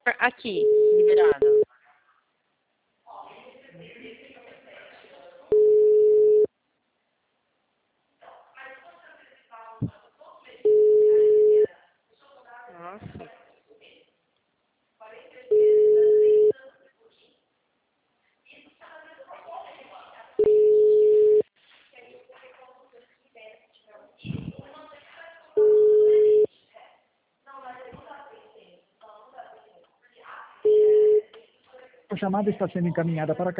Aqui, liberado. Nossa. A chamada está sendo encaminhada para